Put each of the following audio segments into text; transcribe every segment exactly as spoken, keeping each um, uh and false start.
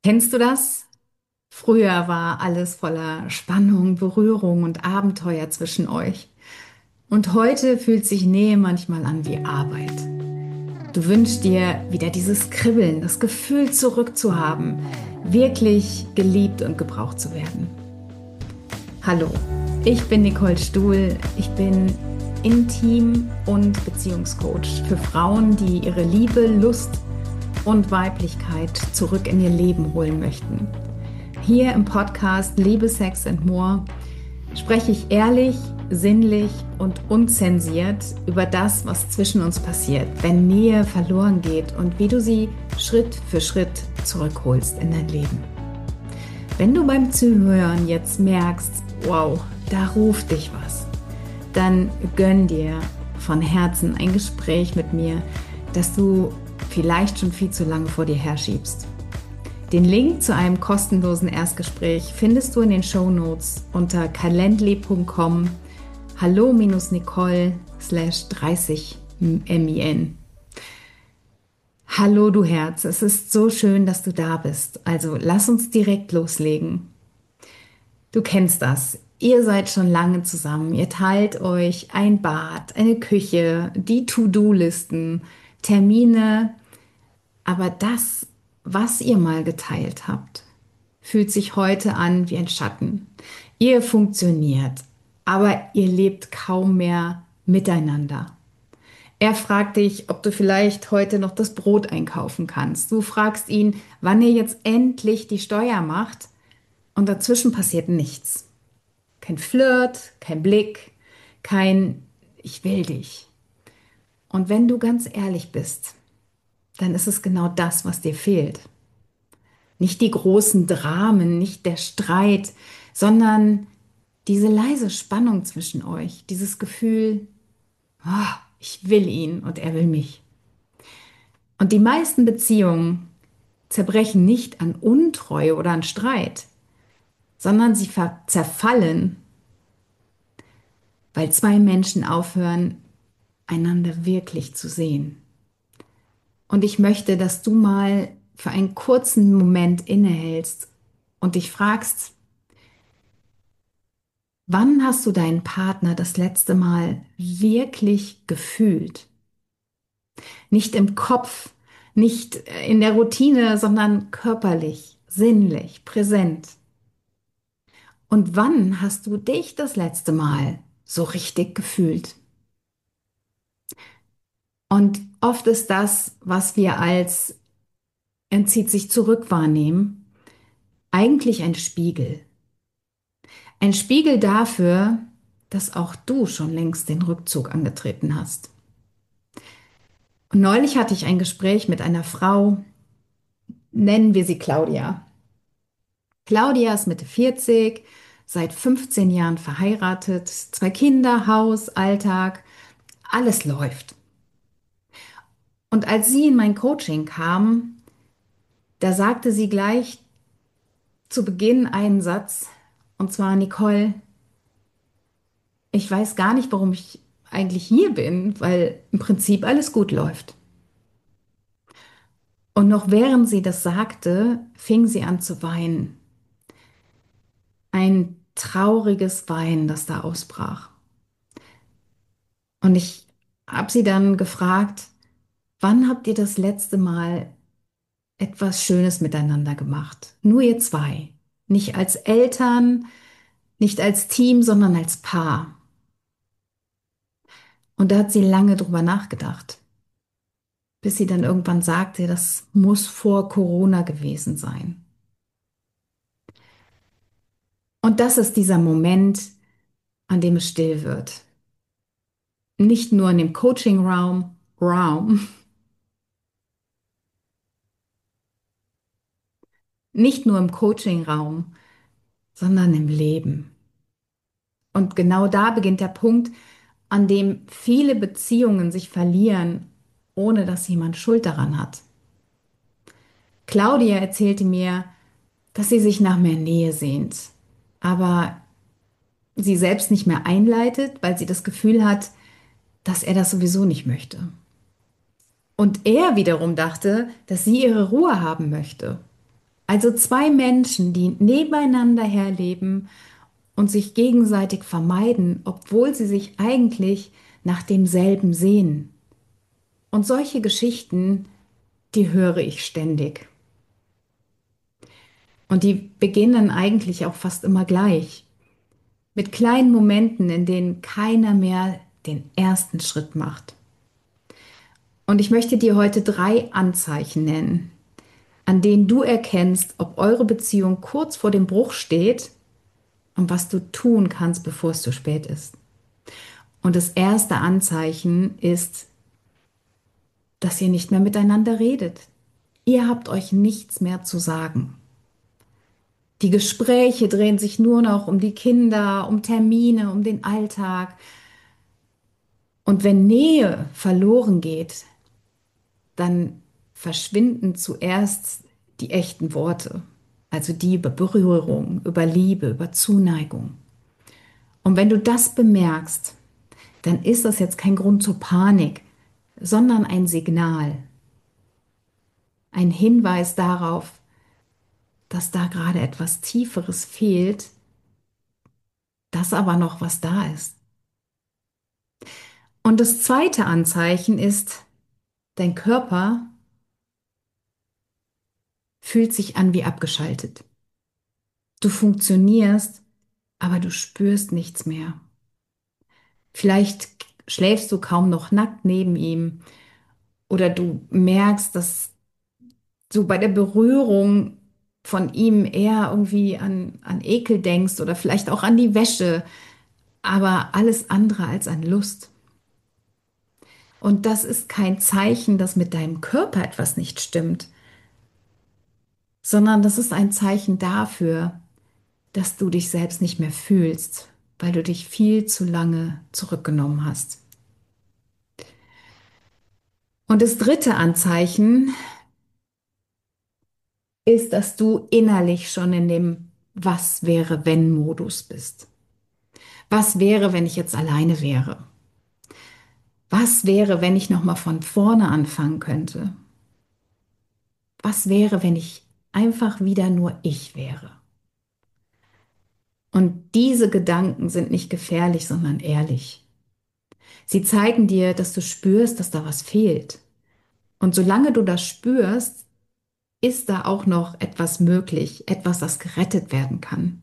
Kennst du das? Früher war alles voller Spannung, Berührung und Abenteuer zwischen euch. Und heute fühlt sich Nähe manchmal an wie Arbeit. Du wünschst dir wieder dieses Kribbeln, das Gefühl zurückzuhaben, wirklich geliebt und gebraucht zu werden. Hallo, ich bin Nicole Stuhl. Ich bin Intim- und Beziehungscoach für Frauen, die ihre Liebe, Lust und Weiblichkeit zurück in ihr Leben holen möchten. Hier im Podcast Liebe, Sex and More spreche ich ehrlich, sinnlich und unzensiert über das, was zwischen uns passiert, wenn Nähe verloren geht und wie du sie Schritt für Schritt zurückholst in dein Leben. Wenn du beim Zuhören jetzt merkst, wow, da ruft dich was, dann gönn dir von Herzen ein Gespräch mit mir, das du vielleicht schon viel zu lange vor dir herschiebst. Den Link zu einem kostenlosen Erstgespräch findest du in den Shownotes unter calendly punkt com hallo-nicole slash dreißig min. Hallo du Herz, es ist so schön, dass du da bist. Also lass uns direkt loslegen. Du kennst das. Ihr seid schon lange zusammen. Ihr teilt euch ein Bad, eine Küche, die To-Do-Listen, Termine. Aber das, was ihr mal geteilt habt, fühlt sich heute an wie ein Schatten. Ihr funktioniert, aber ihr lebt kaum mehr miteinander. Er fragt dich, ob du vielleicht heute noch das Brot einkaufen kannst. Du fragst ihn, wann er jetzt endlich die Steuer macht, und dazwischen passiert nichts. Kein Flirt, kein Blick, kein Ich will dich. Und wenn du ganz ehrlich bist, dann ist es genau das, was dir fehlt. Nicht die großen Dramen, nicht der Streit, sondern diese leise Spannung zwischen euch, dieses Gefühl, oh, ich will ihn und er will mich. Und die meisten Beziehungen zerbrechen nicht an Untreue oder an Streit, sondern sie zerfallen, weil zwei Menschen aufhören, einander wirklich zu sehen. Und ich möchte, dass du mal für einen kurzen Moment innehältst und dich fragst, wann hast du deinen Partner das letzte Mal wirklich gefühlt? Nicht im Kopf, nicht in der Routine, sondern körperlich, sinnlich, präsent. Und wann hast du dich das letzte Mal so richtig gefühlt? Und oft ist das, was wir als entzieht sich zurück wahrnehmen, eigentlich ein Spiegel. Ein Spiegel dafür, dass auch du schon längst den Rückzug angetreten hast. Und neulich hatte ich ein Gespräch mit einer Frau, nennen wir sie Claudia. Claudia ist Mitte vierzig, seit fünfzehn Jahren verheiratet, zwei Kinder, Haus, Alltag, alles läuft. Und als sie in mein Coaching kam, da sagte sie gleich zu Beginn einen Satz, und zwar: Nicole, ich weiß gar nicht, warum ich eigentlich hier bin, weil im Prinzip alles gut läuft. Und noch während sie das sagte, fing sie an zu weinen. Ein trauriges Weinen, das da ausbrach. Und ich habe sie dann gefragt, wann habt ihr das letzte Mal etwas Schönes miteinander gemacht? Nur ihr zwei. Nicht als Eltern, nicht als Team, sondern als Paar. Und da hat sie lange drüber nachgedacht, bis sie dann irgendwann sagte, das muss vor Corona gewesen sein. Und das ist dieser Moment, an dem es still wird. Nicht nur in dem Coaching-Raum, Raum, nicht nur im Coaching-Raum, sondern im Leben. Und genau da beginnt der Punkt, an dem viele Beziehungen sich verlieren, ohne dass jemand Schuld daran hat. Claudia erzählte mir, dass sie sich nach mehr Nähe sehnt, aber sie selbst nicht mehr einleitet, weil sie das Gefühl hat, dass er das sowieso nicht möchte. Und er wiederum dachte, dass sie ihre Ruhe haben möchte. Also zwei Menschen, die nebeneinander herleben und sich gegenseitig vermeiden, obwohl sie sich eigentlich nach demselben sehen. Und solche Geschichten, die höre ich ständig. Und die beginnen eigentlich auch fast immer gleich. Mit kleinen Momenten, in denen keiner mehr den ersten Schritt macht. Und ich möchte dir heute drei Anzeichen nennen, an denen du erkennst, ob eure Beziehung kurz vor dem Bruch steht und was du tun kannst, bevor es zu spät ist. Und das erste Anzeichen ist, dass ihr nicht mehr miteinander redet. Ihr habt euch nichts mehr zu sagen. Die Gespräche drehen sich nur noch um die Kinder, um Termine, um den Alltag. Und wenn Nähe verloren geht, dann verschwinden zuerst die echten Worte, also die über Berührung, über Liebe, über Zuneigung. Und wenn du das bemerkst, dann ist das jetzt kein Grund zur Panik, sondern ein Signal, ein Hinweis darauf, dass da gerade etwas Tieferes fehlt, dass aber noch was da ist. Und das zweite Anzeichen ist, dein Körper fühlt sich an wie abgeschaltet. Du funktionierst, aber du spürst nichts mehr. Vielleicht schläfst du kaum noch nackt neben ihm oder du merkst, dass du bei der Berührung von ihm eher irgendwie an, an Ekel denkst oder vielleicht auch an die Wäsche, aber alles andere als an Lust. Und das ist kein Zeichen, dass mit deinem Körper etwas nicht stimmt, sondern das ist ein Zeichen dafür, dass du dich selbst nicht mehr fühlst, weil du dich viel zu lange zurückgenommen hast. Und das dritte Anzeichen ist, dass du innerlich schon in dem Was wäre wenn Modus bist. Was wäre, wenn ich jetzt alleine wäre? Was wäre, wenn ich noch mal von vorne anfangen könnte? Was wäre, wenn ich einfach wieder nur ich wäre? Und diese Gedanken sind nicht gefährlich, sondern ehrlich. Sie zeigen dir, dass du spürst, dass da was fehlt. Und solange du das spürst, ist da auch noch etwas möglich, etwas, das gerettet werden kann.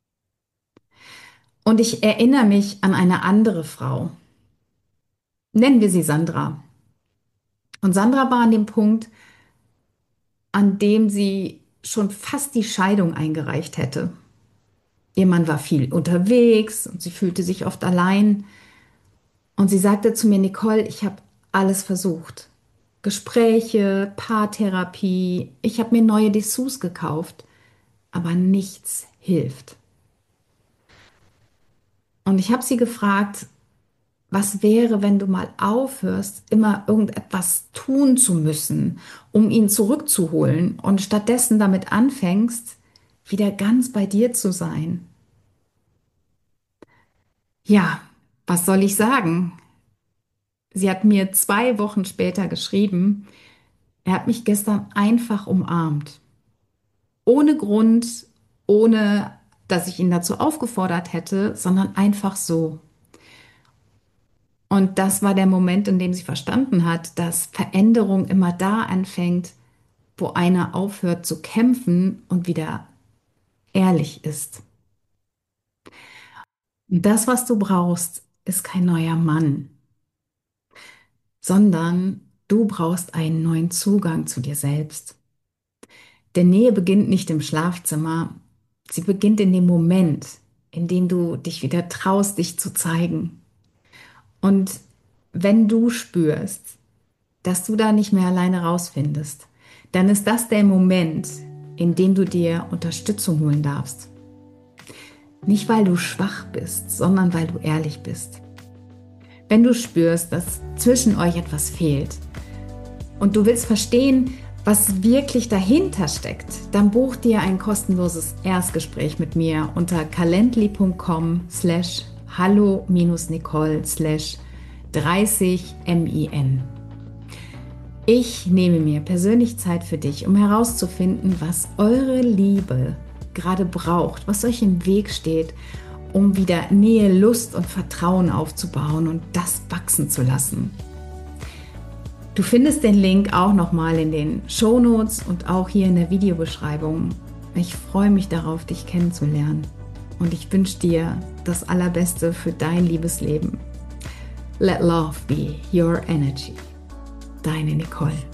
Und ich erinnere mich an eine andere Frau. Nennen wir sie Sandra. Und Sandra war an dem Punkt, an dem sie schon fast die Scheidung eingereicht hätte. Ihr Mann war viel unterwegs und sie fühlte sich oft allein. Und sie sagte zu mir, Nicole, ich habe alles versucht. Gespräche, Paartherapie, ich habe mir neue Dessous gekauft, aber nichts hilft. Und ich habe sie gefragt, was wäre, wenn du mal aufhörst, immer irgendetwas tun zu müssen, um ihn zurückzuholen und stattdessen damit anfängst, wieder ganz bei dir zu sein? Ja, was soll ich sagen? Sie hat mir zwei Wochen später geschrieben, er hat mich gestern einfach umarmt. Ohne Grund, ohne dass ich ihn dazu aufgefordert hätte, sondern einfach so. Und das war der Moment, in dem sie verstanden hat, dass Veränderung immer da anfängt, wo einer aufhört zu kämpfen und wieder ehrlich ist. Und das, was du brauchst, ist kein neuer Mann, sondern du brauchst einen neuen Zugang zu dir selbst. Denn Nähe beginnt nicht im Schlafzimmer, sie beginnt in dem Moment, in dem du dich wieder traust, dich zu zeigen. Und wenn du spürst, dass du da nicht mehr alleine rausfindest, dann ist das der Moment, in dem du dir Unterstützung holen darfst. Nicht, weil du schwach bist, sondern weil du ehrlich bist. Wenn du spürst, dass zwischen euch etwas fehlt und du willst verstehen, was wirklich dahinter steckt, dann buch dir ein kostenloses Erstgespräch mit mir unter calendly punkt com slash hallo Nicole slash dreißig min. Ich nehme mir persönlich Zeit für dich, um herauszufinden, was eure Liebe gerade braucht, was euch im Weg steht, um wieder Nähe, Lust und Vertrauen aufzubauen und das wachsen zu lassen. Du findest den Link auch nochmal in den Shownotes und auch hier in der Videobeschreibung. Ich freue mich darauf, dich kennenzulernen und ich wünsche dir das Allerbeste für dein Liebesleben. Let love be your energy. Deine Nicole.